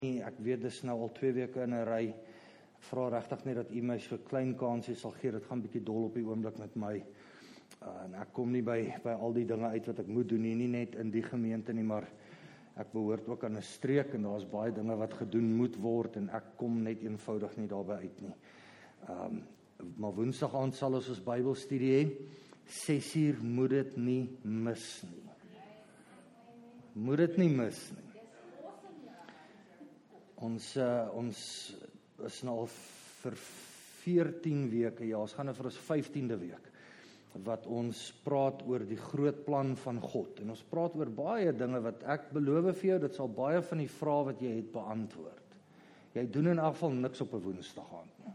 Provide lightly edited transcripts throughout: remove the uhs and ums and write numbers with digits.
Ek weet dis nou al 2 weke in 'n ry. Ek vra regtig net dat u my so klein kansie sal gee. Dit gaan bietjie dol op die oomblik met my. En ek kom nie by al die dinge uit wat ek moet doen nie net in die gemeente nie, maar ek behoort ook aan 'n streek en daar's baie dinge wat gedoen moet word en ek kom net eenvoudig nie daarby uit nie. Maar Woensdag aand sal ons Bybelstudie hê. 6:00 moet dit nie mis nie. Moet dit nie mis nie. Ons is nou al vir 14 weke, ja, ons gaan nou vir ons 15de week, wat ons praat oor die groot plan van God. En ons praat oor baie dinge wat ek beloof vir jou, dit sal baie van die vrae wat jy het beantwoord. Jy doen in elk geval niks op 'n Woensdag aand nie.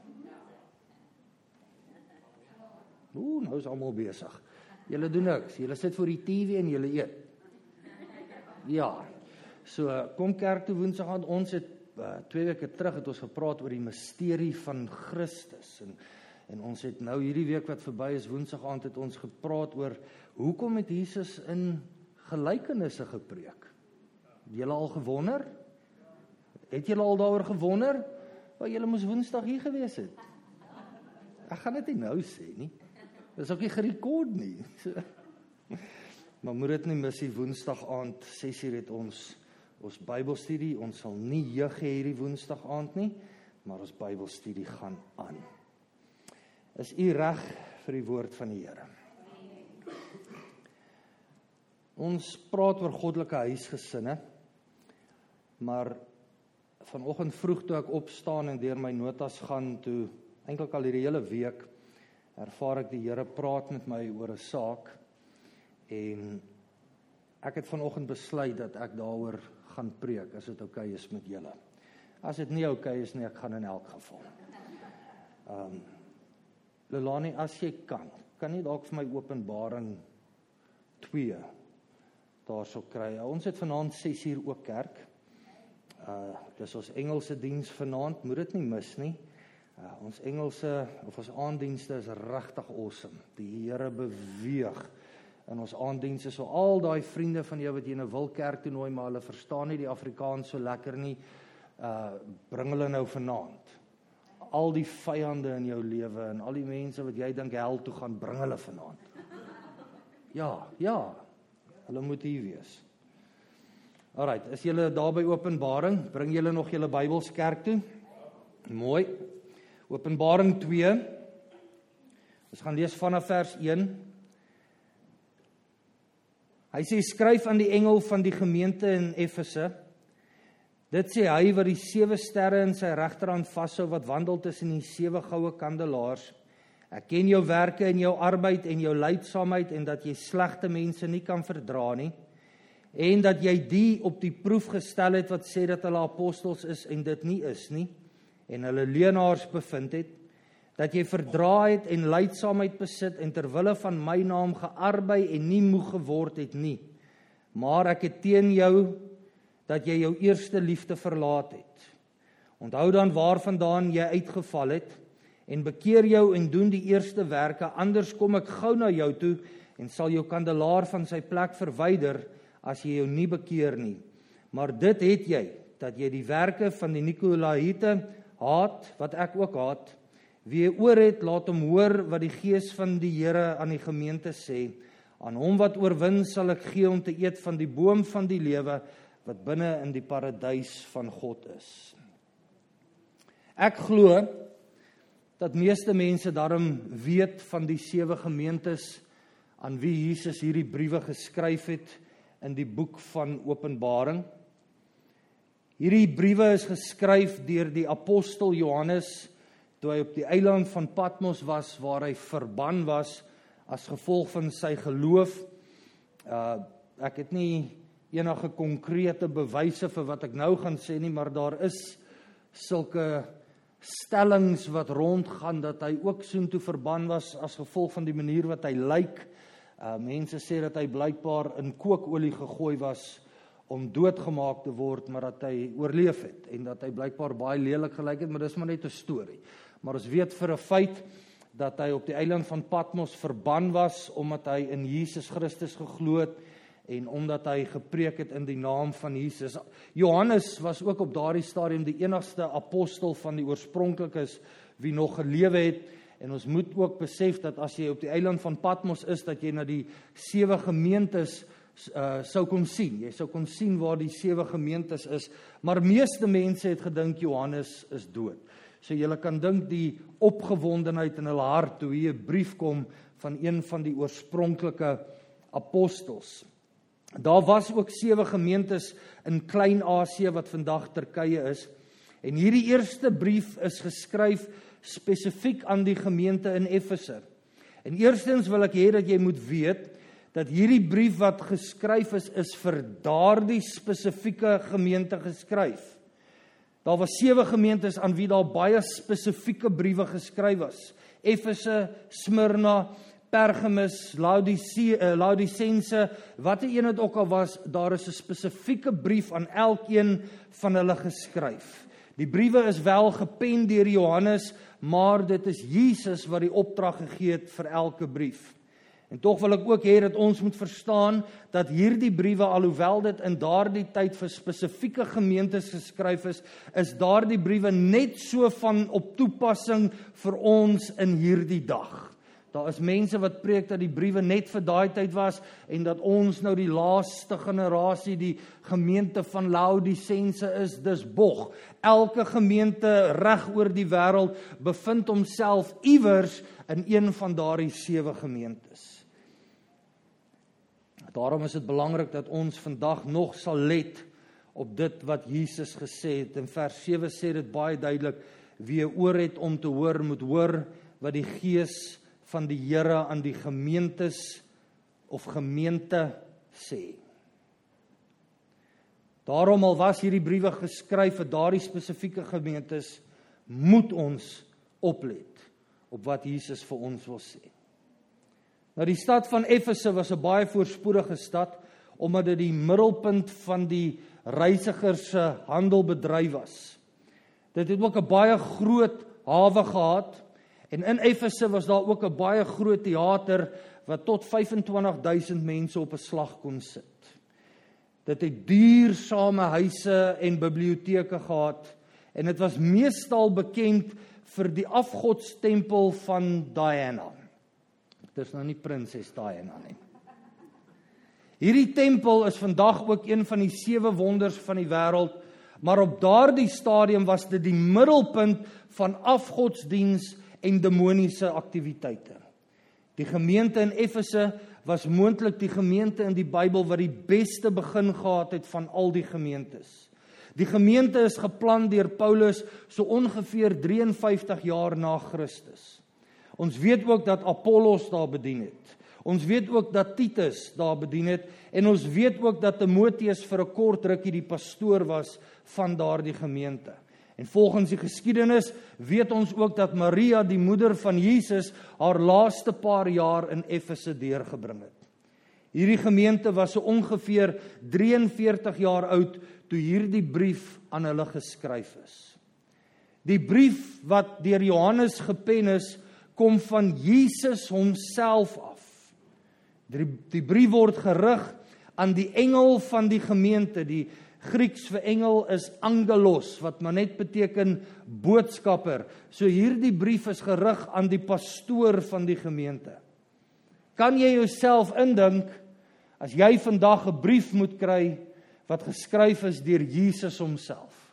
Nou is almal besig. Julle doen niks, julle sit voor die TV en julle eet. Ja, so kom kerk toe Woensdag aand. Ons het 2 weke terug het ons gepraat oor die misterie van Christus en ons het nou hierdie week wat verby is, Woensdag aand het ons gepraat oor hoekom het Jesus in gelykenisse gepreek. Het julle al gewonder? Het julle al daaroor gewonder? Want julle moes Woensdag hier gewees het. Ek gaan dit nie nou sê nie. Dis ook nie gerekord nie. Maar moet dit nie mis die Woensdag aand 6:00 het ons Bybelstudie. Ons sal nie jeug hê hierdie Woensdag aand nie, maar ons Bybelstudie gaan aan. Is u reg vir die woord van die Here? Ons praat oor goddelike huisgesinne, maar vanoggend vroeg toe ek opstaan en deur my notas gaan, toe eintlik al hierdie hele week, ervaar ek die Here praat met my oor 'n saak, en ek het vanoggend besluit dat ek daaroor gaan preek, as dit oukei is met julle. As dit nie oukei is nie, ek gaan in elk geval. Lelani, as jy kan jy dalk vir my Openbaring 2 daarso kry. Ons het vanaand 6:00 ook kerk. Dis ons Engelse diens vanaand, moet dit nie mis nie. Ons Engelse, of ons aanddienste is regtig awesome. Die Here beweeg in ons aanddienste, so al daai vriende van jou wat jy nou wil kerk toe nooi, maar hulle verstaan nie die Afrikaans so lekker nie, bring hulle nou vanaand. Al die vyande in jou lewe en al die mense wat jy dink hel toe gaan, bring hulle vanaand. Ja, hulle moet hier wees. Alright, is julle daar by Openbaring? Bring julle nog julle Bybels kerk toe? Mooi. Openbaring 2. Ons gaan lees vanaf vers 1. Hy sê, skryf aan die engel van die gemeente in Efese. Dit sê hy wat die 7 sterre in sy regterhand vashou, wat wandel tussen die 7 goue kandelaars. Ek ken jou werke en jou arbeid en jou lydsaamheid en dat jy slegte mense nie kan verdra nie. En dat jy die op die proef gestel het wat sê dat hulle apostels is en dit nie is nie. En hulle leenaars bevind het. Dat jy verdra het en lydsaamheid besit en terwille van my naam gearbei en nie moeg geword het nie. Maar ek het teen jou dat jy jou eerste liefde verlaat het. Onthou dan waarvandaan jy uitgeval het en bekeer jou en doen die eerste werke, anders kom ek gou na jou toe en sal jou kandelaar van sy plek verwyder as jy jou nie bekeer nie. Maar dit het jy, dat jy die werke van die Nikolaïte haat, wat ek ook haat. Wie oor het, laat hom hoor wat die Gees van die Here aan die gemeente sê. Aan hom wat oorwin sal ek gee om te eet van die boom van die lewe, wat binne in die paradys van God is. Ek glo dat meeste mense daarom weet van die 7 gemeentes aan wie Jesus hierdie briewe geskryf het in die boek van Openbaring. Hierdie briewe is geskryf deur die apostel Johannes toe hy op die eiland van Patmos was, waar hy verban was as gevolg van sy geloof. Ek het nie enige konkrete bewyse vir wat ek nou gaan sê nie, maar daar is sulke stellings wat rondgaan dat hy ook soontoe verban was as gevolg van die manier wat hy lyk. Mense sê dat hy blykbaar in kookolie gegooi was om doodgemaak te word, maar dat hy oorleef het en dat hy blykbaar baie lelik gelyk het, maar dis maar net 'n storie. Maar ons weet vir 'n feit dat hy op die eiland van Patmos verban was omdat hy in Jesus Christus geglo het en omdat hy gepreek het in die naam van Jesus. Johannes was ook op daardie stadium die enigste apostel van die oorspronklikes wie nog gelewe het, en ons moet ook besef dat as jy op die eiland van Patmos is, dat jy na die 7 gemeentes sou kon sien. Jy sou kon sien waar die 7 gemeentes is, maar meeste mense het gedink Johannes is dood. So jy kan dink die opgewondenheid in hulle hart toe hier 'n brief kom van een van die oorspronklike apostels. Daar was ook 7 gemeentes in Klein-Asië wat vandag Turkye is. En hierdie eerste brief is geskryf spesifiek aan die gemeente in Efese. En eerstens wil ek hê dat jy moet weet dat hierdie brief wat geskryf is vir daardie spesifieke gemeente geskryf. Daar was 7 gemeentes aan wie daar baie spesifieke briewe geskryf was. Efese, Smyrna, Pergamus, Laodicense, wat een het ook al was, daar is 'n spesifieke brief aan elkeen van hulle geskryf. Die briewe is wel gepen deur Johannes, maar dit is Jesus wat die opdrag gegee het vir elke brief. En tog wil ek ook hê dat ons moet verstaan dat hierdie briewe, alhoewel dit in daardie tyd vir spesifieke gemeentes geskryf is daardie briewe net so van op toepassing vir ons in hierdie dag. Daar is mense wat preek dat die briewe net vir daai tyd was en dat ons nou die laaste generasie, die gemeente van Laodicense is, dis bog. Elke gemeente reg oor die wêreld bevind homself iewers in een van daardie 7 gemeentes. Daarom is dit belangrik dat ons vandag nog sal let op dit wat Jesus gesê het. In vers 7 sê dit baie duidelik, wie 'n oor het om te hoor, moet hoor wat die Gees van die Here aan die gemeentes of gemeente sê. Daarom al was hierdie briewe geskryf vir daardie spesifieke gemeentes, moet ons oplet op wat Jesus vir ons wil sê. Nou die stad van Efese was 'n baie voorspoedige stad, omdat dit die middelpunt van die reisigers se handelbedryf was. Dit het ook 'n baie groot hawe gehad, en in Efese was daar ook 'n baie groot teater, wat tot 25.000 mense op 'n slag kon sit. Dit het duursame huise en biblioteke gehad, en dit was meestal bekend vir die afgodstempel van Diana. Dit is nou nie prinses Diana nie. Hierdie tempel is vandag ook een van die 7 wonders van die wêreld, maar op daardie stadium was dit die middelpunt van afgodsdiens en demoniese aktiwiteite. Die gemeente in Efese was moontlik die gemeente in die Bybel wat die beste begin gehad het van al die gemeentes. Die gemeente is geplant deur Paulus so ongeveer 53 jaar na Christus. Ons weet ook dat Apollos daar bedien het. Ons weet ook dat Titus daar bedien het, en ons weet ook dat Timoteus vir 'n kort rukkie die pastoor was van daardie gemeente. En volgens die geskiedenis weet ons ook dat Maria, die moeder van Jesus, haar laaste paar jaar in Efese deurgebring het. Hierdie gemeente was so ongeveer 43 jaar oud toe hierdie brief aan hulle geskryf is. Die brief wat deur Johannes gepen is, kom van Jesus homself af. Die brief word gerig aan die engel van die gemeente. Die Grieks vir engel is angelos, wat maar net beteken boodskapper. So hierdie brief is gerig aan die pastoor van die gemeente. Kan jy jouself indink, as jy vandag 'n brief moet kry, wat geskryf is deur Jesus homself?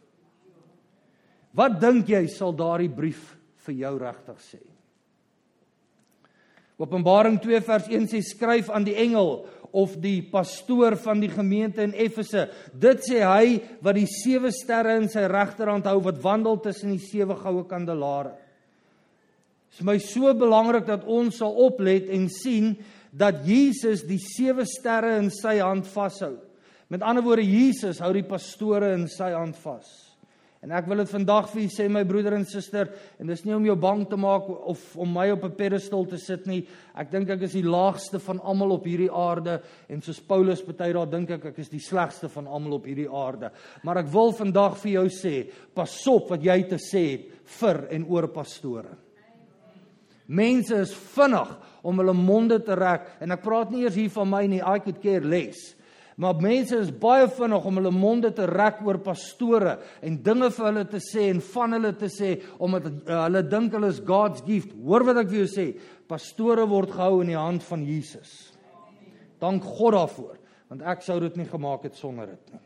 Wat dink jy sal daardie brief vir jou regtig sê? Openbaring 2 vers 1 sê, skryf aan die engel of die pastoor van die gemeente in Efese. Dit sê hy wat die 7 sterre in sy regterhand hou, wat wandel tussen die 7 goue kandelare. Dit is my so belangrik dat ons sal oplet en sien dat Jesus die 7 sterre in sy hand vashou. Met ander woorde, Jesus hou die pastore in sy hand vas. En ek wil dit vandag vir u sê, my broeder en suster, en dis nie om jou bang te maak of om my op 'n pedestal te sit nie. Ek dink ek is die laagste van almal op hierdie aarde, en soos Paulus party daar dink ek is die slegste van almal op hierdie aarde. Maar ek wil vandag vir jou sê, pas op wat jy te sê het vir en oor pastore. Mense is vinnig om hulle monde te rek, en ek praat nie eers hier van my nie, I could care less. Maar mense is baie vinnig om hulle monde te rek oor pastore en dinge vir hulle te sê en van hulle te sê, omdat hulle dink hulle is God's gift. Hoor wat ek vir jou sê, pastore word gehou in die hand van Jesus. Dank God daarvoor, want ek sou dit nie gemaak het sonder dit nie.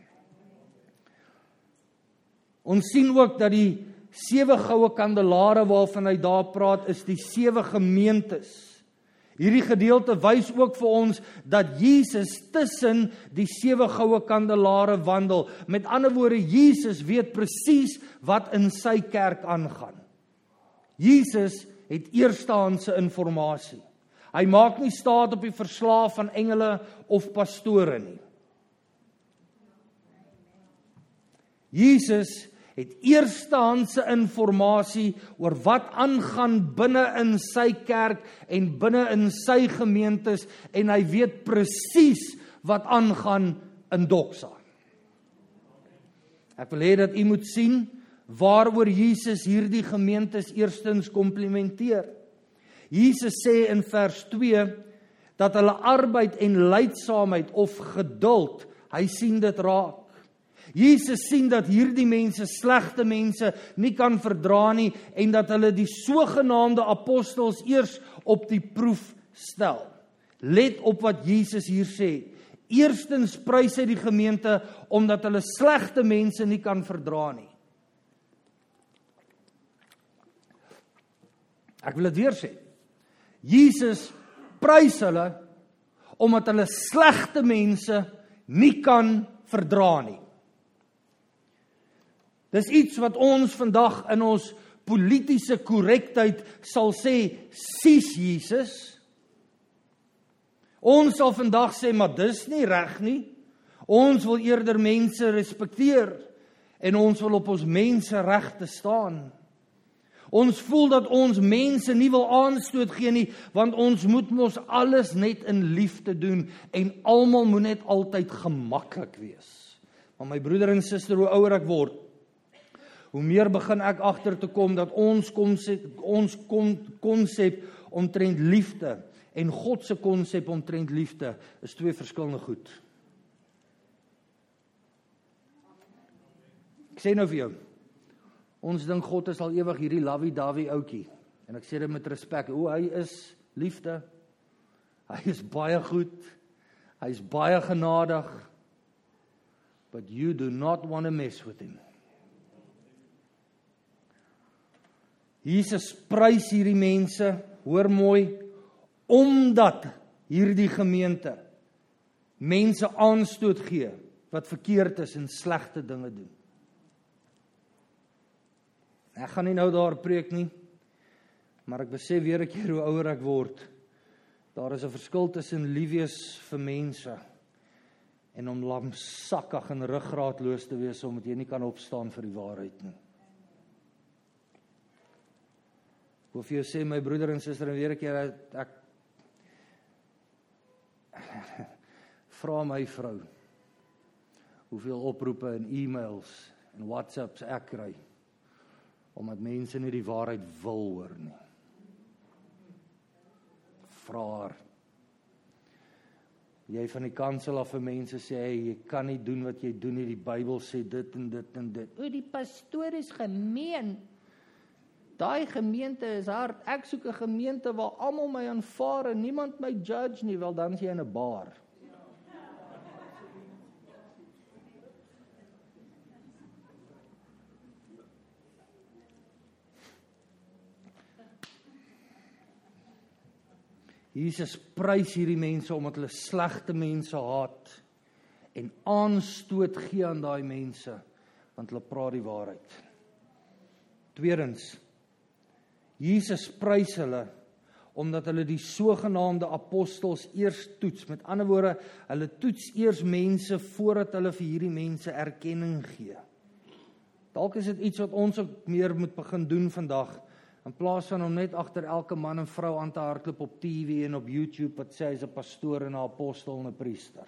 Ons sien ook dat die 7 goue kandelare waarvan hy daar praat, is die 7 gemeentes. Hierdie gedeelte wys ook vir ons dat Jesus tussen die 7 goue kandelare wandel. Met ander woorde, Jesus weet presies wat in sy kerk aangaan. Jesus het eerstehandse inligting. Hy maak nie staat op die verslae van engele of pastore nie. Jesus het eerstehandse inligting oor wat aangaan binne in sy kerk en binne in sy gemeentes, en hy weet presies wat aangaan in Doxa. Ek wil hê dat u moet sien waaroor Jesus hierdie gemeentes eerstens komplimenteer. Jesus sê in vers 2 dat hulle arbeid en lydsaamheid of geduld, hy sien dit raak. Jesus sien dat hierdie mense, slegte mense, nie kan verdra nie en dat hulle die sogenaamde apostels eers op die proef stel. Let op wat Jesus hier sê. Eerstens prys hy die gemeente omdat hulle slegte mense nie kan verdra nie. Ek wil dit weer sê. Jesus prys hulle omdat hulle slegte mense nie kan verdra nie. Dis iets wat ons vandag in ons politiese korrektheid sal sê, sies Jesus. Ons sal vandag sê, maar dis nie reg nie. Ons wil eerder mense respekteer en ons wil op ons menseregte staan. Ons voel dat ons mense nie wil aanstoot gee nie, want ons moet mos alles net in liefde doen en almal moet net altyd gemaklik wees. Maar my broeder en suster, hoe ouer ek word, hoe meer begin ek agter te kom dat ons konsep omtrent liefde en God se konsep omtrent liefde is 2 verskillende goed. Ek sê nou vir jou, ons dink God is al ewig hierdie lovey-dovey ouetjie. En ek sê dit met respek, hy is liefde. Hy is baie goed. Hy is baie genadig. But you do not want to mess with him. Jesus prys hierdie mense, hoor mooi, omdat hierdie gemeente mense aanstoot gee wat verkeerd is en slegte dinge doen. Ek gaan nie nou daar preek nie, maar ek besef weer 'n keer hoe ouer ek word. Daar is 'n verskil tussen lief wees vir mense en om lamsakkig en ruggraatloos te wees omdat jy nie kan opstaan vir die waarheid nie. Ek wil vir jou sê, my broeder en suster, en weer 'n keer, ek vra my vrou hoeveel oproepe en e-mails en WhatsApps ek kry, omdat mense nie die waarheid wil hoor nie. Vra haar. Jy van die kansel af vir mense sê, jy kan nie doen wat jy doen nie, die Bybel sê dit en dit en dit. Die pastoor is gemeen. Daai gemeente is hard. Ek soek 'n gemeente waar almal my aanvaar en niemand my judge nie, wel dan is jy in 'n bar. Jesus prys hierdie mense omdat hulle slegte mense haat en aanstoot gee aan daai mense, want hulle praat die waarheid. Tweedens, Jesus prys hulle omdat hulle die sogenaamde apostels eers toets. Met ander woorde, hulle toets eers mense voordat hulle vir hierdie mense erkenning gee. Dalk is dit iets wat ons ook meer moet begin doen vandag, in plaas van om net agter elke man en vrou aan te hardloop op TV en op YouTube wat sê hy's 'n pastoor en 'n apostel en 'n priester.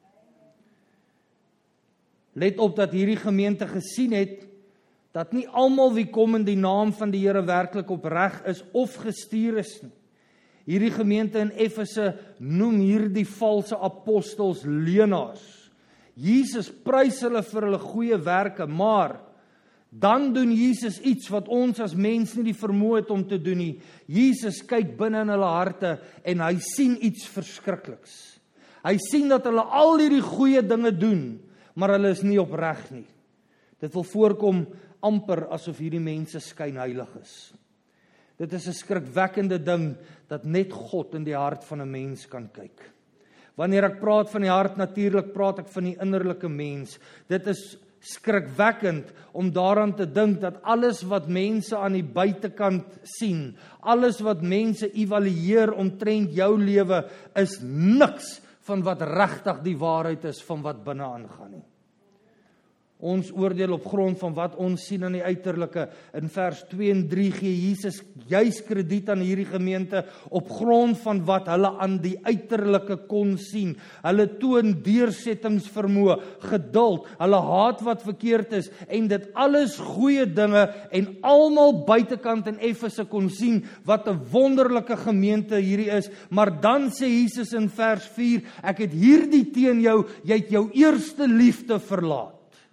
Let op dat hierdie gemeente gesien het dat nie almal wie kom in die naam van die Here werklik opreg is of gestuur is nie. Hierdie gemeente in Efese noem hierdie valse apostels leenaars. Jesus prys hulle vir hulle goeie werke, maar dan doen Jesus iets wat ons as mens nie die vermoë het om te doen nie. Jesus kyk binne in hulle harte en hy sien iets verskrikliks. Hy sien dat hulle al hierdie goeie dinge doen, maar hulle is nie opreg nie. Dit wil voorkom amper asof hierdie mense skynheilig is. Dit is 'n skrikwekkende ding dat net God in die hart van 'n mens kan kyk. Wanneer ek praat van die hart, natuurlik praat ek van die innerlike mens. Dit is skrikwekkend om daaraan te dink dat alles wat mense aan die buitekant sien, alles wat mense evalueer omtrent jou lewe, is niks van wat regtig die waarheid is van wat binne aangaan nie. Ons oordeel op grond van wat ons sien aan die uiterlike. In vers 2 en 3 gee Jesus juis krediet aan hierdie gemeente op grond van wat hulle aan die uiterlike kon sien. Hulle toon deursettingsvermoë, geduld, hulle haat wat verkeerd is en dit alles goeie dinge en almal buitekant in Efese kon sien wat 'n wonderlike gemeente hierdie is. Maar dan sê Jesus in vers 4, ek het hierdie teen jou, jy het jou eerste liefde verlaat.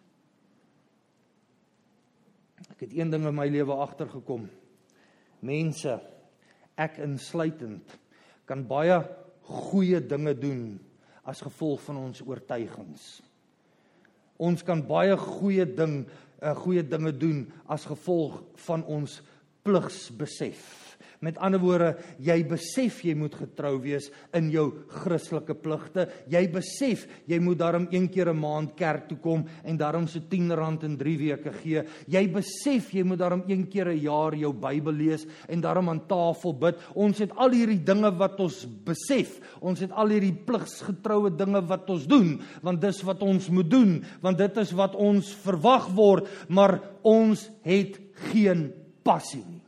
Ek het een ding in my lewe agtergekom. Mense, ek insluitend, kan baie goeie dinge doen as gevolg van ons oortuigings. Ons kan baie goeie dinge doen as gevolg van ons pligsbesef. Met ander woorde, jy besef jy moet getrou wees in jou Christelike pligte. Jy besef jy moet daarom 1 keer 'n maand kerk toe kom en daarom so R10 in 3 weke gee. Jy besef jy moet daarom 1 keer 'n jaar jou Bybel lees en daarom aan tafel bid. Ons het al hierdie dinge wat ons besef. Ons het al hierdie pligsgetroue dinge wat ons doen, want dis wat ons moet doen, want dit is wat ons verwag word, maar ons het geen passie nie.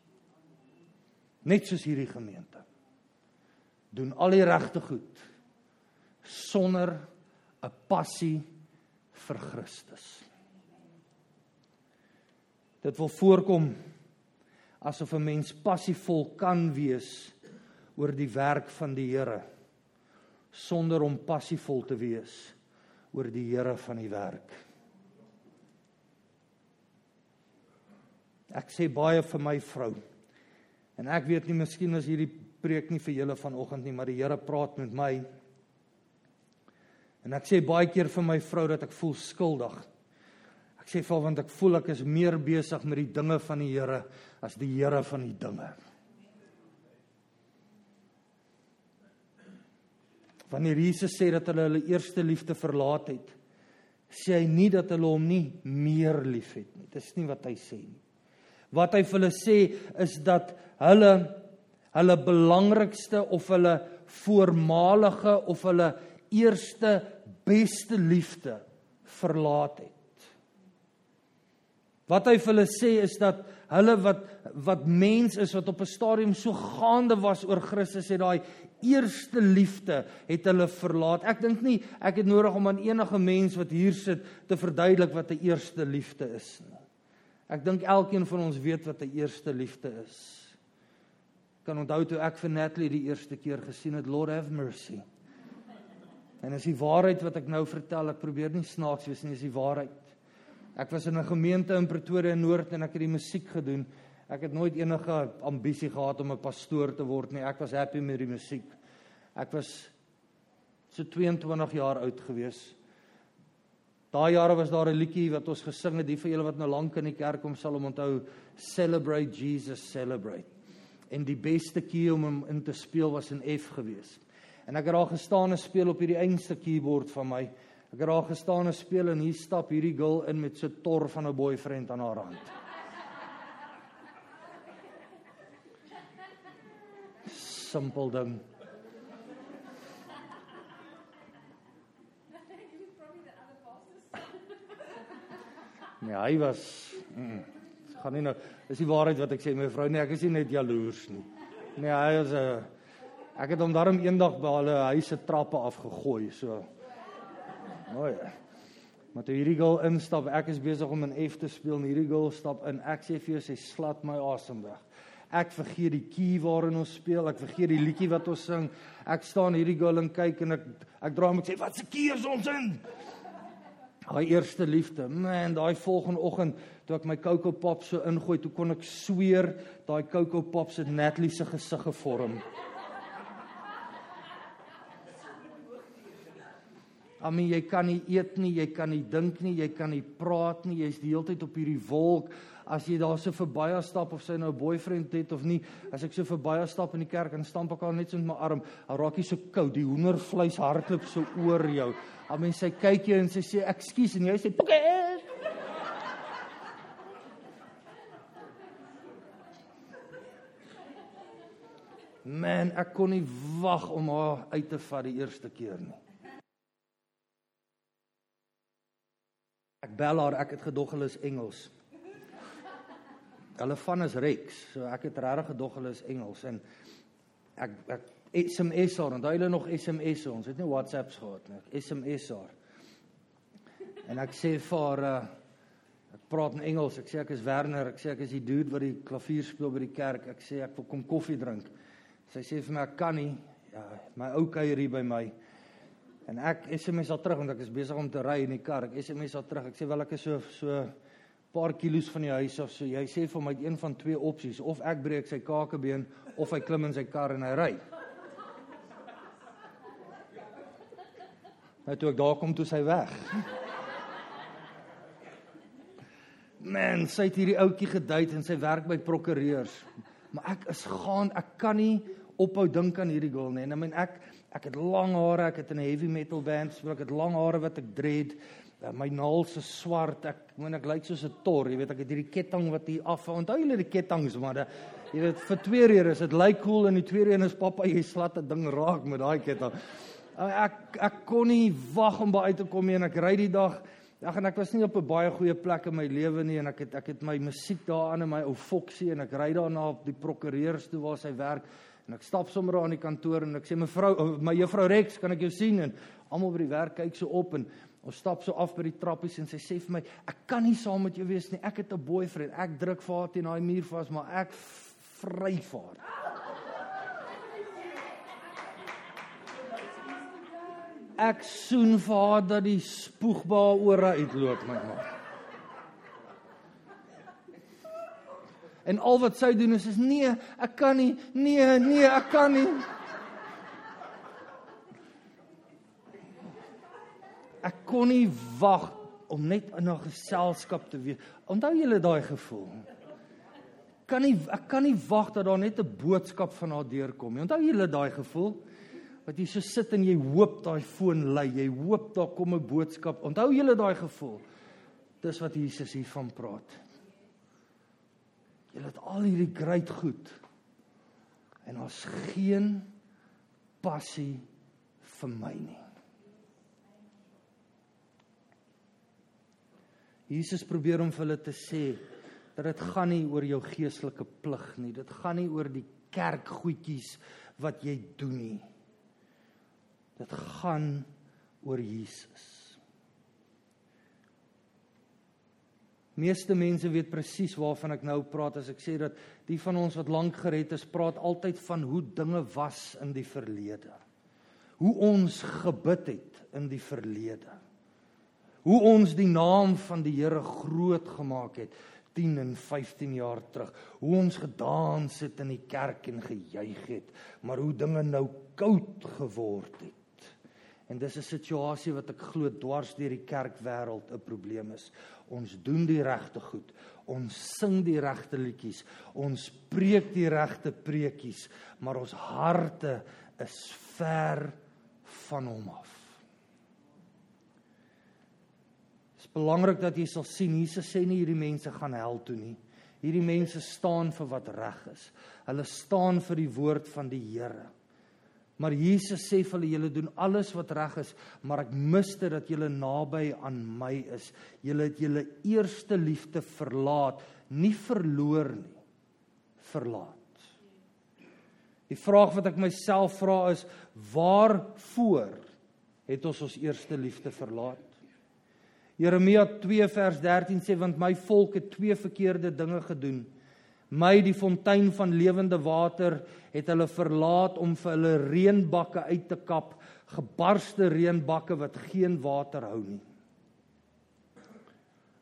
Net soos hierdie gemeente. Doen al die regte goed, sonder 'n passie vir Christus. Dit wil voorkom asof 'n mens passievol kan wees oor die werk van die Here, sonder om passievol te wees oor die Here van die werk. Ek sê baie vir my vrou, en ek weet nie, miskien is hierdie preek nie vir julle vanoggend nie, maar die Here praat met my. En ek sê baie keer vir my vrou dat ek voel skuldig. Ek sê vir want ek voel ek is meer besig met die dinge van die Here as die Here van die dinge. Wanneer Jesus sê dat hulle eerste liefde verlaat het, sê hy nie dat hulle hom nie meer lief het nie. Dis nie wat hy sê nie. Wat hy vir hulle sê is dat hulle belangrikste of hulle voormalige of hulle eerste beste liefde verlaat het. Wat hy vir hulle sê is dat hulle wat mens is, wat op 'n stadium so gaande was oor Christus, het daai eerste liefde het hulle verlaat. Ek dink nie, ek het nodig om aan enige mens wat hier sit te verduidelik wat 'n eerste liefde is nie. Ek dink elkeen van ons weet wat 'n eerste liefde is. Ek kan onthou toe ek vir Natalie die eerste keer gesien het, Lord have mercy. En is die waarheid wat ek nou vertel, ek probeer nie snaaks wees nie, is die waarheid. Ek was in 'n gemeente in Pretoria Noord en ek het die musiek gedoen. Ek het nooit enige ambisie gehad om 'n pastoor te word nie. Ek was happy met die musiek. Ek was so 22 jaar oud gewees. Daai jare was daar 'n liedjie wat ons gesing het, die vir julle wat nou lank in die kerk kom sal om onthou, Celebrate Jesus, Celebrate. En die beste key om hom in te speel was in F gewees. En ek het daar gestaan en speel op hierdie einste keyboard van my. Ek het daar gestaan en speel en hier stap hierdie girl in met so 'n tor van 'n boyfriend aan haar hand. Simpel ding. Nee, hy was gaan nie nou, dis die waarheid wat ek sê, my vrou, nee, ek is nie net jaloers nie. Nee, hy is ek het hom daarom eendag by hulle huis se trappe afgegooi, so. O ja. Maar toe hierdie girl instap, ek is besig om in F te speel, en hierdie girl stap in, ek sê vir jou, sy slat my asem weg. Ek vergeet die key waarin ons speel, ek vergeet die liedjie wat ons sing, ek staan hierdie girl en kyk, en ek draai hom, ek sê, wat se key is ons in? Daai eerste liefde, man, daai volgende oggend, toe ek my Coco Pop so ingooi, toe kon ek sweer, daai Coco Pops het Natalie se gesig gevorm. Jy kan nie eet nie, jy kan nie dink nie, jy kan nie praat nie, jy's die hele tyd op hierdie wolk. As jy daar so verby stap, of sy nou 'n boyfriend het of nie, as ek so verby stap in die kerk en stamp ek haar net so met my arm, dan raak jy so koud, die hoendervleis hardloop so oor jou. Sy kyk jou en sy sê, ekskuus, en jy sê, okay. Man, ek kon nie wag om haar uit te vat die eerste keer nie. Ek bel haar, ek het gedog hulle is Engels. Hulle van is Rex, so ek het regtig gedog hulle is Engels, en ek SMS haar, onthou julle nog SMS, ons het nie WhatsApps gehad nie, SMS haar, en ek sê vir haar, ek praat in Engels, ek sê ek is Werner, ek sê ek is die dude wat die klavier speel by die kerk, ek sê ek wil kom koffie drink, sy sê vir my, ek kan nie, ja, my ou kuier hier by my, en ek SMS al terug, want ek is besig om te ry in die kar, ek SMS al terug, ek sê wel ek is so paar kilos van die huis af, so jy sê vir my een van twee opsies, of ek breek sy kakebeen, of hy klim in sy kar en hy ry. Nou toe ek daar kom, toe sy weg. Man, sy het hierdie ouetjie gedate en sy werk by prokureurs, maar ek is gaan, ek kan nie ophou dink aan hierdie girl nie, en ek het lang hare, ek het in 'n heavy metal band speel, ek het lang hare wat ek dread, my naels is swart, ek lyk soos 'n tor, jy weet, ek het hierdie ketting wat hier af, onthou julle die kettinge, maar jy weet, vir twee redes, dit lyk cool, en die tweede rede is, papa, jy slat 'n ding raak met daai ketting. Ek kon nie wag om by uit te kom nie, en ek ry die dag, en ek was nie op 'n baie goeie plek in my lewe nie, en ek het my musiek daar aan in my ou Foxie, en ek ry daarna op die prokureurs toe waar sy werk, en ek stap sommer daar aan die kantoor, en ek sê, my juffrou Rex, kan ek jou sien, en almal by die werk kyk so op, en ons stap so af by die trappies, en sy sê vir my, ek kan nie saam met jou wees nie, ek het 'n boyfriend, ek druk vir haar teen daai muur vas, maar ek vry vir haar. Ek soen vir haar dat die spoegbare ore uitloop, my man. En al wat sy doen is, nee, ek kan nie, nee, ek kan nie. Ek kon nie wag om net in 'n geselskap te wees. Onthou julle daai gevoel? Ek kan nie wag dat daar net 'n boodskap van haar deurkom nie. Onthou julle daai gevoel? Wat jy so sit en jy hoop daai foon lui, jy hoop daar kom 'n boodskap. Onthou julle daai gevoel? Dis wat Jesus hiervan praat. Julle het al hierdie great goed, en daar's geen passie vir my nie. Jesus probeer om vir hulle te sê, dat dit gaan nie oor jou geestelike plig nie, dit gaan nie oor die kerkgoedjies wat jy doen nie. Dit gaan oor Jesus. Meeste mense weet presies waarvan ek nou praat, as ek sê dat die van ons wat lank gered is, praat altyd van hoe dinge was in die verlede. Hoe ons gebid het in die verlede. Hoe ons die naam van die Here groot gemaak het, 10 en 15 jaar terug. Hoe ons gedans het in die kerk en gejuig het, maar hoe dinge nou koud geword het. En dis 'n situasie wat ek glo dwars deur die kerkwêreld 'n probleem is. Ons doen die regte goed, ons sing die regte liedjies, ons preek die regte preekies, maar ons harte is ver van hom af. Dit is belangrik dat jy sal sien, Jesus sê nie hierdie mense gaan hel toe nie. Hierdie mense staan vir wat reg is. Hulle staan vir die woord van die Here. Maar Jesus sê vir hulle, julle doen alles wat reg is, maar ek mis dit dat julle naby aan my is. Julle het julle eerste liefde verlaat, nie verloor nie, verlaat. Die vraag wat ek myself vra is, waarvoor het ons eerste liefde verlaat? Jeremia 2 vers 13 sê, want my volk het 2 verkeerde dinge gedoen. My, die fontein van lewende water, het hulle verlaat om vir hulle reënbakke uit te kap, gebarste reënbakke wat geen water hou nie.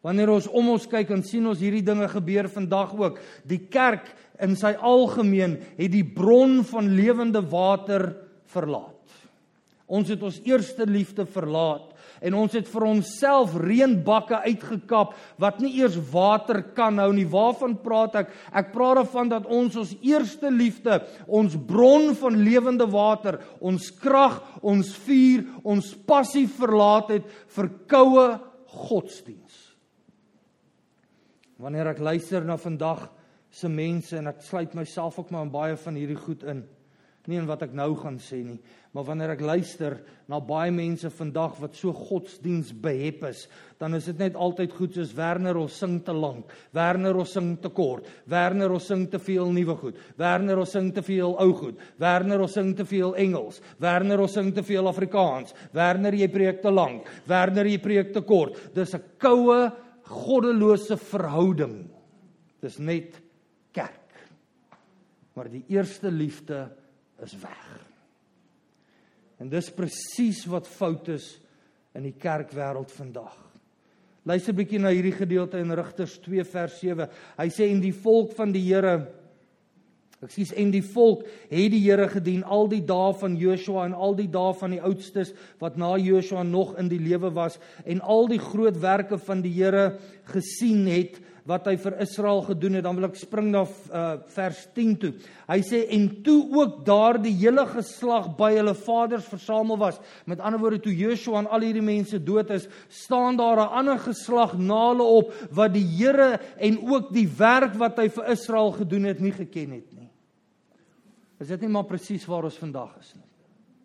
Wanneer ons om ons kyk en sien ons hierdie dinge gebeur vandag ook. Die kerk in sy algemeen het die bron van lewende water verlaat. Ons het ons eerste liefde verlaat en ons het vir onsself reënbakke uitgekap wat nie eers water kan hou nie. Waarvan praat ek? Ek praat daarvan dat ons eerste liefde, ons bron van lewende water, ons krag, ons vuur, ons passie verlaat het vir koue godsdiens. Wanneer ek luister na vandag se mense en ek sluit myself ook maar in baie van hierdie goed in. Nie in wat ek nou gaan sê nie, maar wanneer ek luister na baie mense vandag wat so godsdiens behep is, dan is dit net altyd goed soos Werner, ons sing te lank, Werner, ons sing te kort, Werner, ons sing te veel nuwe goed, Werner, ons sing te veel ou goed, Werner, ons sing te veel Engels, Werner, ons sing te veel Afrikaans, Werner, jy preek te lank, Werner, jy preek te kort. Dis 'n koue, goddelose verhouding. Dis net kerk. Maar die eerste liefde is weg. En dis presies wat fout is in die kerkwêreld vandag. Luister 'n bietjie na hierdie gedeelte in Rigters 2 vers 7. Hy sê en die volk van die Here, en die volk het die Here gedien al die dae van Joshua en al die dae van die oudstes wat na Joshua nog in die lewe was en al die groot werke van die Here gesien het wat hy vir Israel gedoen het. Dan wil ek spring na vers 10 toe. Hy sê, en toe ook daar die hele geslag by hulle vaders versamel was. Met ander woorde, toe Joshua en al hierdie mense dood is, staan daar 'n ander geslag na hulle op, wat die Here en ook die werk wat hy vir Israel gedoen het, nie geken het nie. Is dit nie maar presies waar ons vandag is nie?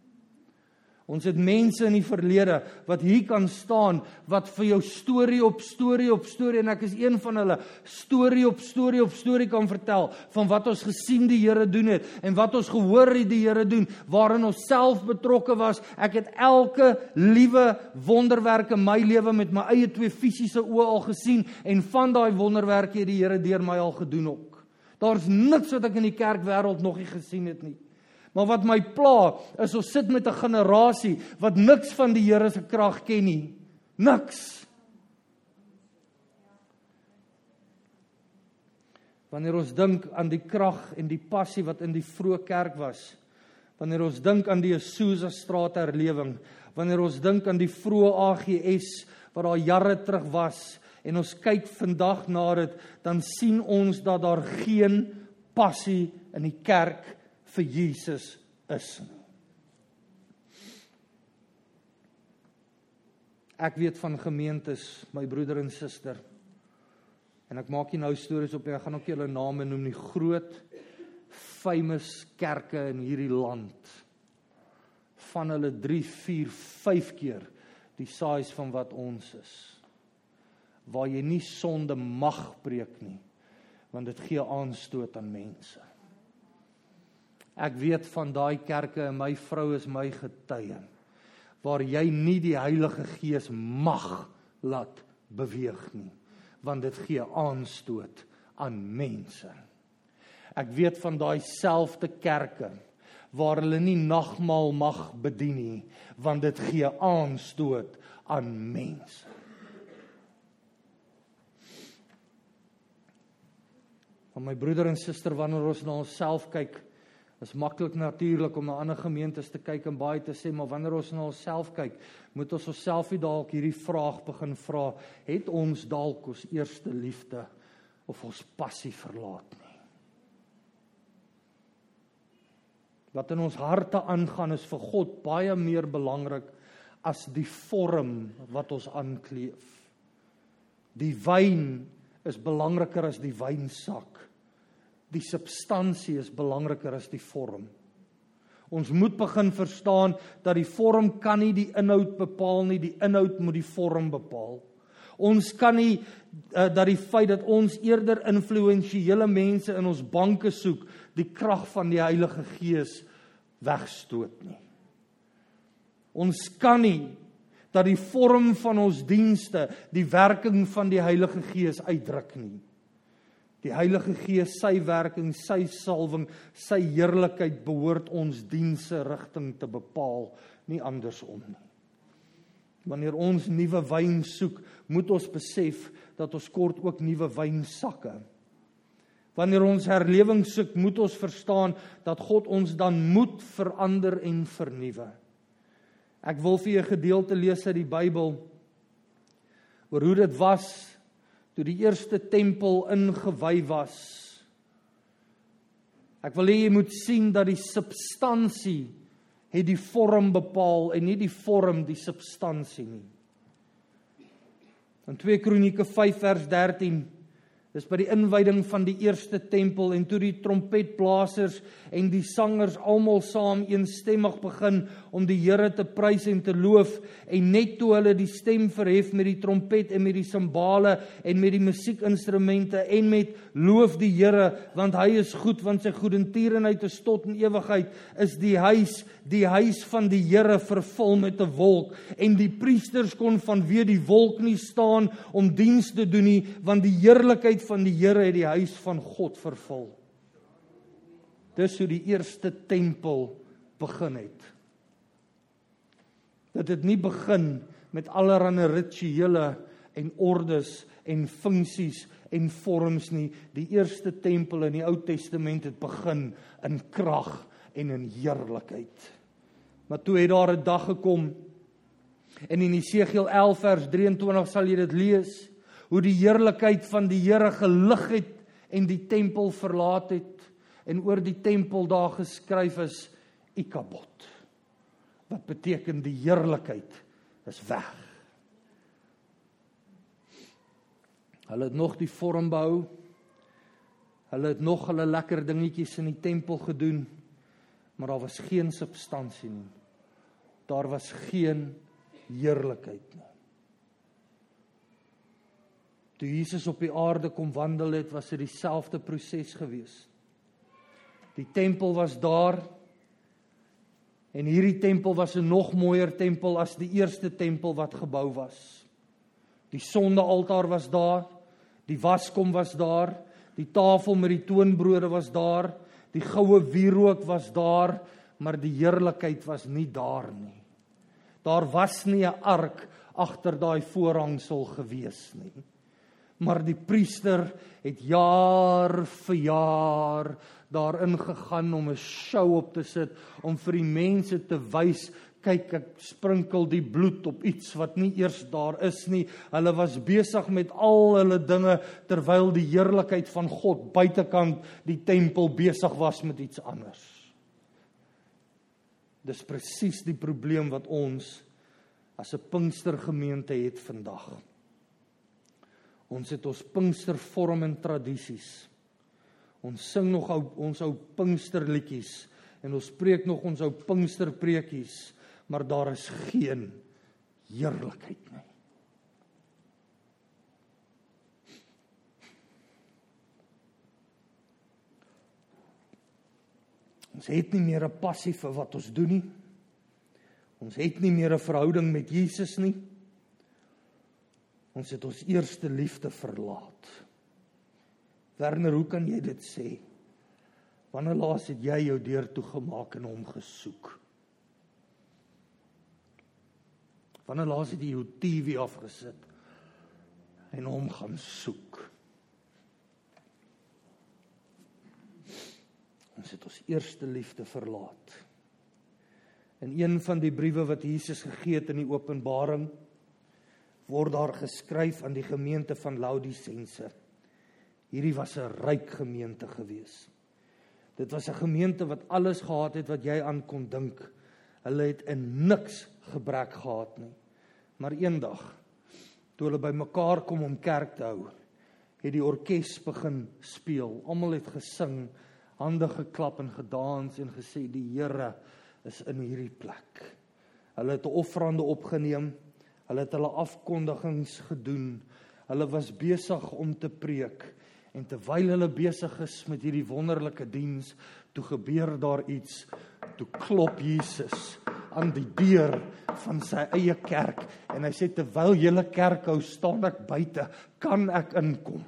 Ons het mense in die verlede wat hier kan staan, wat vir jou storie op storie op storie, en ek is een van hulle, storie op storie op storie kan vertel, van wat ons gesien die Here doen het, en wat ons gehoor het die Here doen, waarin ons self betrokke was. Ek het elke liewe wonderwerk in my lewe met my eie 2 fisiese oë al gesien, en van daai wonderwerke het die Here deur my al gedoen ook. Daar's niks wat ek in die kerkwêreld nog nie gesien het nie. Maar wat my pla, is ons sit met 'n generasie wat niks van die Here se krag ken nie. Niks. Wanneer ons dink aan die krag en die passie wat in die vroeë kerk was, wanneer ons dink aan die Azusa Straat herlewing, wanneer ons dink aan die vroeë AGS wat daar jare terug was, en ons kyk vandag na dit, dan sien ons dat daar geen passie in die kerk vir Jesus is. Ek weet van gemeentes, my broeder en suster, en ek maak nie nou stories op, ek gaan ook julle name noem, die groot, famous kerke in hierdie land, van hulle 3, 4, 5 keer die size van wat ons is, waar jy nie sonde mag preek nie, want dit gee aanstoot aan mense. Ek weet van daai kerke, en my vrou is my getuie, waar jy nie die Heilige Gees mag laat beweeg nie, want dit gee aanstoot aan mense. Ek weet van daai selfde kerke, waar hulle nie nagmaal mag bedien nie, want dit gee aanstoot aan mense. Van my broeder en suster, wanneer ons na onsself kyk, is maklik natuurlik om na ander gemeentes te kyk en baie te sê, maar wanneer ons na onsself kyk, moet ons onsself nie dalk hierdie vraag begin vra, het ons dalk ons eerste liefde of ons passie verlaat nie? Wat in ons harte aangaan is vir God baie meer belangrik as die vorm wat ons aankleef. Die wyn is belangriker as die wynsak. Die substansie is belangriker as die vorm. Ons moet begin verstaan dat die vorm kan nie die inhoud bepaal nie, die inhoud moet die vorm bepaal. Ons kan nie dat die feit dat ons eerder influensiële mense in ons banke soek, die krag van die Heilige Gees wegstoot nie. Ons kan nie dat die vorm van ons dienste die werking van die Heilige Gees uitdruk nie. Die Heilige Gees, sy werking, sy salwing, sy heerlikheid behoort ons dienste rigting te bepaal, nie andersom nie. Wanneer ons nuwe wyn soek, moet ons besef dat ons kort ook nuwe wynsakke. Wanneer ons herlewing soek, moet ons verstaan dat God ons dan moet verander en vernuwe. Ek wil vir julle 'n gedeelte lees uit die Bybel oor hoe dit was toe die eerste tempel ingewy was. Ek wil hê jy moet sien dat die substansie het die vorm bepaal en nie die vorm die substansie nie. In 2 Kronieke 5 vers 13, dis by die inwyding van die eerste tempel en toe die trompetblasers en die sangers almal saam eensstemmig begin om die Here te prys en te loof en net toe hulle die stem verhef met die trompet en met die simbale en met die musiekinstrumente en met loof die Here want hy is goed, want sy goedertierenheid is tot in ewigheid, is die huis van die Here vervul met 'n wolk en die priesters kon vanweë die wolk nie staan om diens te doen nie, want die heerlikheid van die Here het die huis van God vervul. Dis hoe die eerste tempel begin het. Dit het nie begin met allerlei rituele en ordes en funksies en vorms nie. Die eerste tempel in die Ou Testament het begin in krag en in heerlikheid. Maar toe het daar 'n dag gekom, en in Esegiel 11 vers 23 sal jy dit lees, hoe die heerlikheid van die Here gelig het en die tempel verlaat het, en oor die tempel daar geskryf is Ikabod, wat beteken die heerlikheid is weg. Hulle het nog die vorm behou, hulle het nog hulle lekker dingetjies in die tempel gedoen, maar daar was geen substansie nie. Daar was geen heerlikheid nie. Toe Jesus op die aarde kom wandel het, was dit dieselfde proses gewees. Die tempel was daar, en hierdie tempel was 'n nog mooier tempel as die eerste tempel wat gebou was. Die sondealtaar was daar, die waskom was daar, die tafel met die toonbrode was daar, die goue wierook was daar, maar die heerlikheid was nie daar nie. Daar was nie 'n ark agter daai voorhangsel gewees nie. Maar die priester het jaar vir jaar daarin gegaan om 'n show op te sit, om vir die mense te wys, kyk, ek sprinkel die bloed op iets wat nie eers daar is nie. Hulle was besig met al hulle dinge, terwyl die heerlikheid van God buitekant die tempel besig was met iets anders. Dis presies die probleem wat ons as 'n Pinkstergemeente het vandag. Ons het ons Pinkstervorm en tradisies. Ons sing nog ons ou Pinksterliedjies en ons preek nog ons ou Pinksterpreekies, maar daar is geen heerlikheid nie. Ons het nie meer 'n passie vir wat ons doen nie. Ons het nie meer 'n verhouding met Jesus nie. Ons het ons eerste liefde verlaat. Werner, hoe kan jy dit sê? Wanneer laas het jy jou deur toegemaak en hom gesoek? Wanneer laas het jy jou TV afgesit en hom gaan soek? Ons het ons eerste liefde verlaat. In een van die briewe wat Jesus gegee het in die Openbaring, word daar geskryf aan die gemeente van Laodisense. Hierdie was 'n ryk gemeente gewees. Dit was 'n gemeente wat alles gehad het wat jy aan kon dink. Hulle het in niks gebrek gehad nie. Maar eendag, toe hulle bymekaar kom om kerk te hou, het die orkes begin speel. Almal het gesing, hande geklap en gedans en gesê, die Here is in hierdie plek. Hulle het 'n offerande opgeneem, hulle het hulle afkondigings gedoen, hulle was besig om te preek, en terwyl hulle besig is met hierdie wonderlike diens, toe gebeur daar iets, toe klop Jesus aan die deur van sy eie kerk, en hy sê, terwyl julle kerk hou, staan ek buite, kan ek inkom?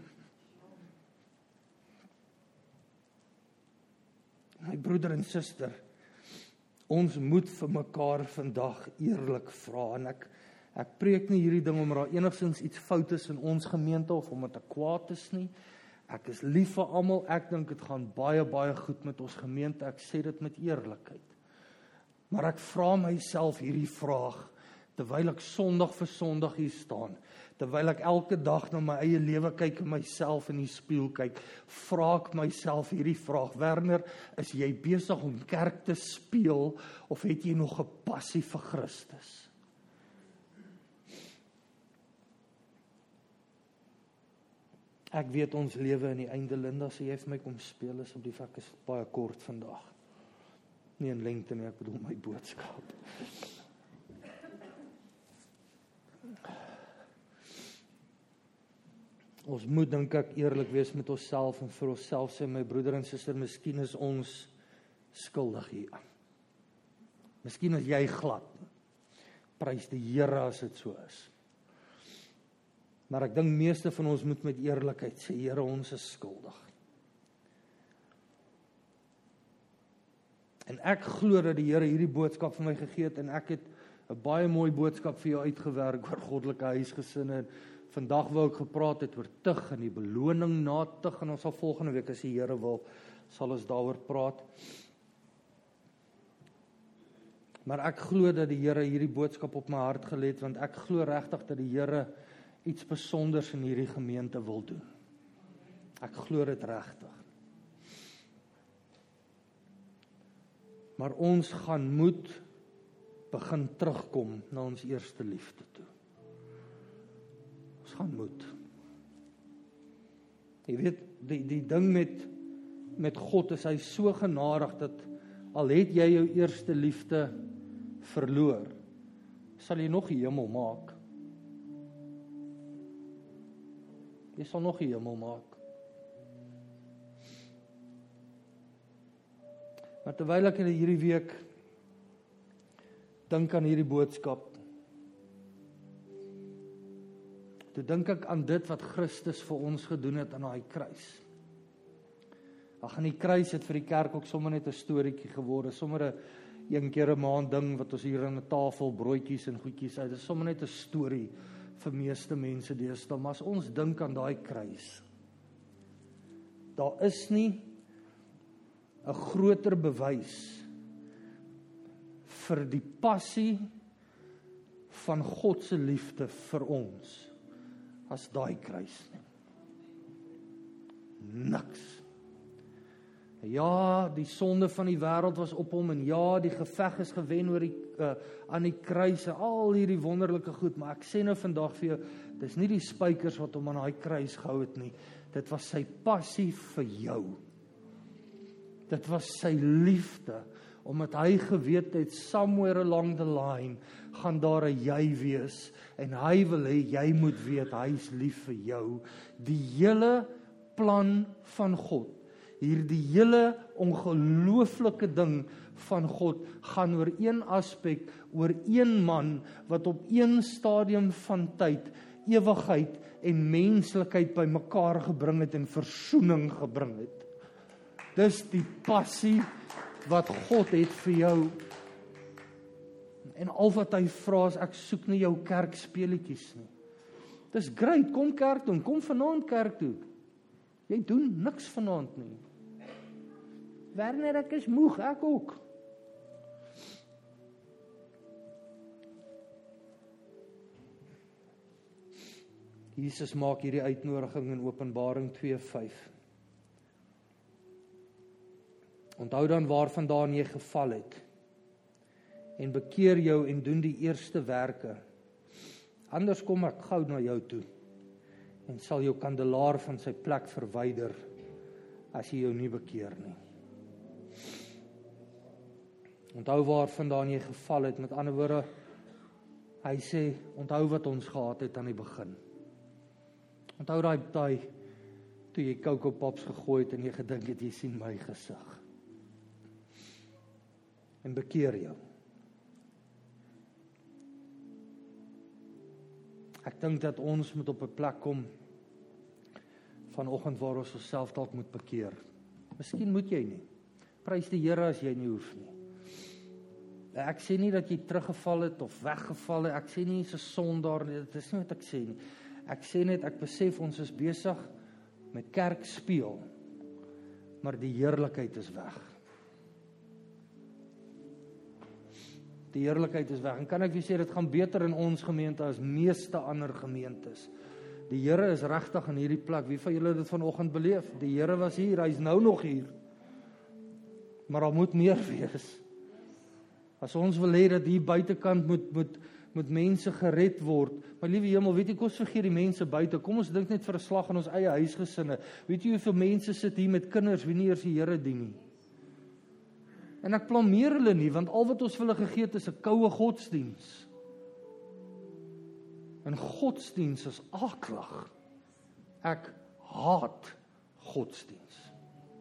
My broeder en suster, ons moet vir mekaar vandag eerlik vra, en Ek preek nie hierdie ding omdat daar enigstens iets fout is in ons gemeente of omdat ek kwaad is nie. Ek is lief vir almal, ek dink dit gaan baie, baie goed met ons gemeente, ek sê dit met eerlikheid. Maar ek vra myself hierdie vraag, terwyl ek Sondag vir Sondag hier staan, terwyl ek elke dag na my eie lewe kyk en myself in die spieël kyk, vra ek myself hierdie vraag: Werner, is jy besig om kerk te speel, of het jy nog 'n passie vir Christus? Ek weet ons lewe in die einde, Linda, sê jy vir my kom speel asseblief, ek is baie kort vandag. Nie in lengte nie, ek bedoel my boodskap. Ons moet, dink ek, eerlik wees met onsself en vir onsself sê, my broeder en suster, miskien is ons skuldig hieraan. Miskien is jy glad. Prys die Here as dit so is. Maar ek dink meeste van ons moet met eerlikheid sê, Here, ons is skuldig. En ek glo dat die Here hierdie boodskap vir my gegee het, en ek het 'n baie mooi boodskap vir jou uitgewerk oor goddelike huisgesinne. En vandag wou ek gepraat het oor tug en die beloning na tug, en ons sal volgende week, as die Here wil, sal ons daaroor praat. Maar ek glo dat die Here hierdie boodskap op my hart gelê het, want ek glo regtig dat die Here iets besonders in hierdie gemeente wil doen. Ek glo dit regtig. Maar ons gaan moet begin terugkom na ons eerste liefde toe. Ons gaan moet. Jy weet, die ding met God is, hy so genadig dat al het jy jou eerste liefde verloor, sal jy nog die hemel maak. Jy sal nog die hemel maak. Maar terwyl ek hierdie week dink aan hierdie boodskap, toe dink ek aan dit wat Christus vir ons gedoen het aan daai kruis. Ag, aan die kruis het vir die kerk ook sommer net 'n storieetjie geword, sommer 'n keer 'n maand ding wat ons hier aan 'n tafel broodjies en goedjies uit. Dit is sommer net 'n storie vir meeste mense deesdae, maar as ons dink aan daai kruis, daar is nie 'n groter bewys vir die passie van God se liefde vir ons as daai kruis nie. Niks. Ja, die sonde van die wêreld was op hom, en ja, die geveg is gewen oor aan die kruis en al hierdie wonderlike goed, maar ek sê nou vandag vir jou, dis nie die spykers wat hom aan daai kruis gehou het nie, dit was sy passie vir jou. Dit was sy liefde, omdat hy geweet het, somewhere along the line, gaan daar 'n jy wees, en hy wil hê, jy moet weet, hy is lief vir jou. Die hele plan van God, hierdie hele ongelooflike ding van God, gaan oor een aspek, oor een man, wat op een stadium van tyd, ewigheid en menslikheid by mekaar gebring het, en versoening gebring het. Dis die passie wat God het vir jou. En al wat hy vra is, ek soek nie jou kerkspeletjies nie. Dis great, kom kerk toe, kom vanaand kerk toe. Jy doen niks vanaand nie. Werner, ek is moeg, ek ook. Jesus maak hierdie uitnodiging in Openbaring 2:5. Onthou dan waarvandaan jy geval het, en bekeer jou en doen die eerste werke. Anders kom ek gou na jou toe, en sal jou kandelaar van sy plek verwyder, as jy jou nie bekeer nie. Onthou waarvandaan jy geval het, met ander woorde, hy sê, onthou wat ons gehad het aan die begin. Onthou daai toe jy Coco Pops gegooi het, en jy gedink het, jy sien my gesig. En bekeer jou. Ek dink dat ons moet op 'n plek kom vanoggend waar ons onsself dalk moet bekeer. Miskien moet jy nie. Prys die Here as jy nie hoef nie. Ek sê nie dat jy teruggeval het of weggeval het, ek sê nie jy's 'n sondaar nie, dit is nie wat ek sê nie. Ek sê net, ek besef ons is besig met kerk speel, maar die heerlikheid is weg. Die heerlikheid is weg, en kan ek vir sê, dit gaan beter in ons gemeente as meeste ander gemeentes. Die Here is regtig in hierdie plek. Wie van julle het dit vanoggend beleef? Die Here was hier, hy is nou nog hier. Maar daar moet meer wees. As ons wil hê dat hier buitekant moet mense gered word. My liewe hemel, weet jy, kom ons vergeet die mense buite. Kom ons dink net vir 'n slag aan ons eie huisgesinne. Weet jy hoeveel mense sit hier met kinders wie nie eers die Here dien nie? En ek blameer hulle nie, want al wat ons vir hulle gegee het is 'n koue godsdiens. En godsdiens is aklig. Ek haat godsdiens.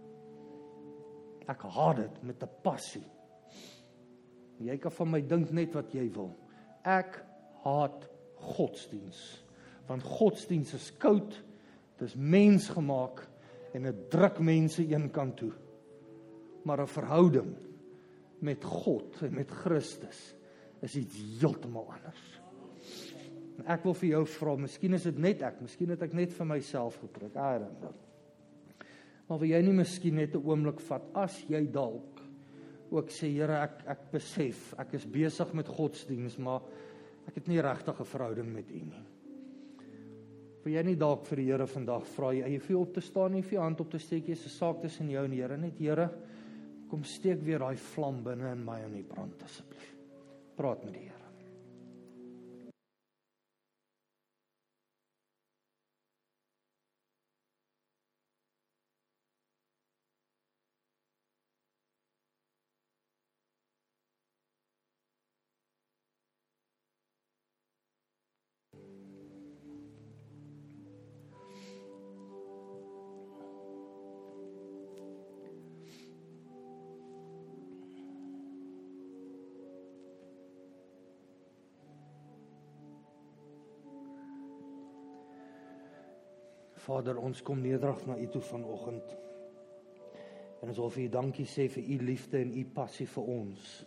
Ek haat dit met 'n passie. Jy kan van my dink net wat jy wil. Ek haat godsdiens. Want godsdiens is koud, dit is mensgemaak en dit druk mense een kant toe. Maar 'n verhouding met God en met Christus is iets heeltemal anders. En ek wil vir jou vra, miskien is dit net ek, miskien het ek net vir myself gepreek. I don't know. Maar wil jy nie miskien net 'n oomblik vat, as jy dalk ook sê, Here, ek besef, ek is besig met godsdiens, maar ek het nie regtig 'n verhouding met U nie. Wil jy nie dalk vir die Here vandag vra, jy vir op te staan en vir jou hand op te steek, is 'n saak tussen jou en die Here, net Here, kom steek weer daai vlam binne in my en die brand asseblief. Praat met die Here. Vader, ons kom nederig na U toe vanoggend. En ons wil vir U dankie sê vir U liefde en U passie vir ons.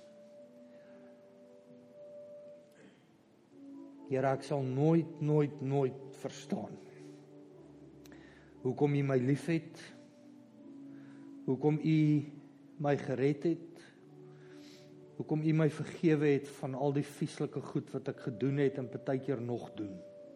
Here, ek sal nooit verstaan hoekom U my liefhet, hoekom U my gered het, hoekom U my vergewe het van al die vieslike goed wat ek gedoen het en partykeer nog doen.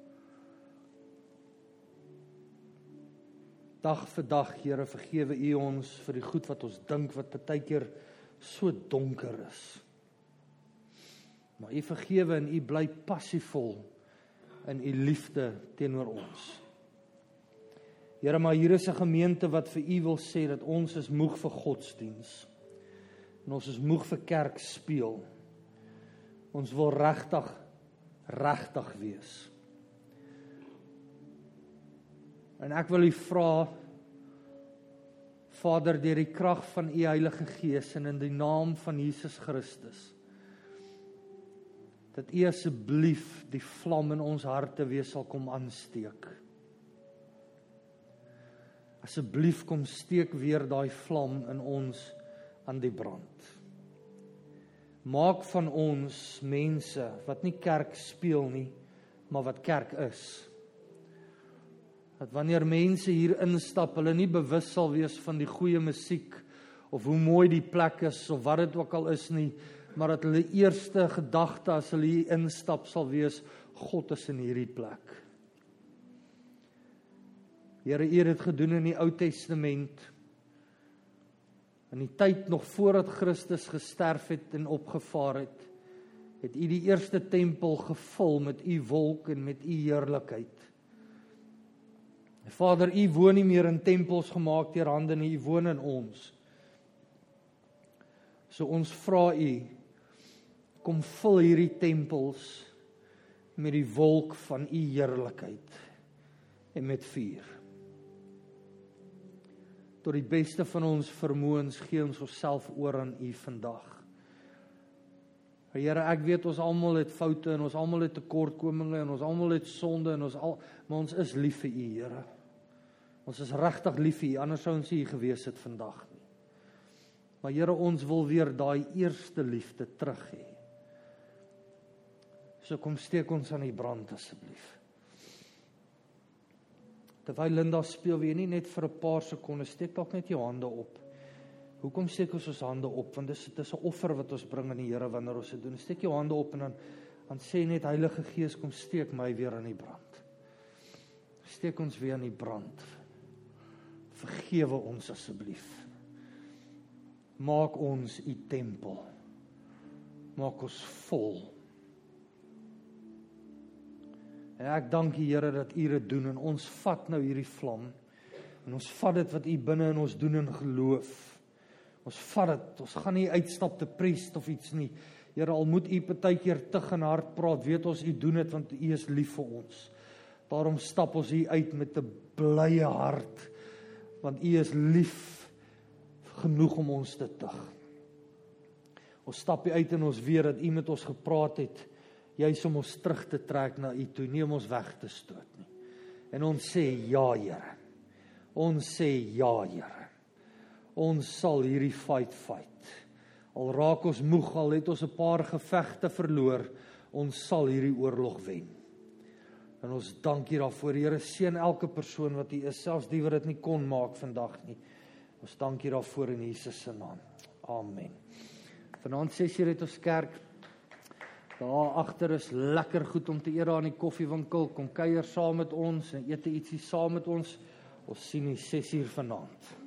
Dag vir dag, Here, vergewe U ons vir die goed wat ons dink wat partykeer so donker is. Maar U vergewe en U bly passievol in U liefde teenoor ons. Here, maar hier is 'n gemeente wat vir U wil sê dat ons is moeg vir godsdiens. En ons is moeg vir kerk speel. Ons wil regtig wees. En ek wil U vra, Vader, deur die krag van U Heilige Gees en in die naam van Jesus Christus, dat U asseblief die vlam in ons harte weer sal kom aansteek. Asseblief kom steek weer daai vlam in ons aan die brand. Maak van ons mense wat nie kerk speel nie, maar wat kerk is. Dat wanneer mense hier instap, hulle nie bewus sal wees van die goeie musiek, of hoe mooi die plek is, of wat dit ook al is nie, maar dat hulle eerste gedagte as hulle hier instap sal wees, God is in hierdie plek. Here, U het dit gedoen in die Ou Testament, in die tyd nog voordat Christus gesterf het en opgevaar het U die eerste tempel gevul met U wolk en met U heerlikheid. Vader, U woon nie meer in tempels gemaak deur hande nie, U woon in ons. So ons vra U, kom vul hierdie tempels met die wolk van U heerlikheid en met vuur. Tot die beste van ons vermoëns gee ons onsself oor aan U vandag. Here, ek weet ons almal het foute en ons almal het tekortkominge en ons almal het sonde maar ons is lief vir U, Here. Ons is regtig lief vir U, anders sou ons nie hier gewees het vandag nie. Maar Here, ons wil weer daai eerste liefde terug hê. So kom steek ons aan die brand asseblief. Terwyl Linda speel, wil jy nie net vir 'n paar sekondes, steek dalk net jou hande op. Hoekom steek ons hande op? Want dit is 'n offer wat ons bring aan die Here wanneer ons dit doen. Steek jou hande op en dan sê net, Heilige Gees, kom steek my weer aan die brand. Steek ons weer aan die brand. Vergewe ons asseblief. Maak ons u tempel. Maak ons vol. En ek dank die Here dat u dit doen en ons vat nou hierdie vlam en ons vat dit wat u binne in ons doen in geloof. Ons vat dit, ons gaan nie uitstap te priest of iets nie. Here, al moet u partykeer te en hard praat, weet ons u doen dit want u is lief vir ons. Daarom stap ons hier uit met 'n blye hart, want u is lief genoeg om ons te tug. Ons stap hier uit en ons weet dat u met ons gepraat het, juis om ons terug te trek na u toe, nie om ons weg te stoot nie. En ons sê ja, Here. Ons sê ja, Here. Ons sal hierdie fight. Al raak ons moeg, al het ons 'n paar gevegte verloor, ons sal hierdie oorlog wen. En ons dank U daarvoor, Here, seën elke persoon wat hier is, selfs die wat dit nie kon maak vandag nie. Ons dank U daarvoor in Jesus se naam. Amen. Vanaand 6:00 het ons kerk. Daar agter is lekker goed om te eet daar in die koffiewinkel. Kom kuier saam met ons en eet ietsie saam met ons. Ons sien U 6:00 vanaand.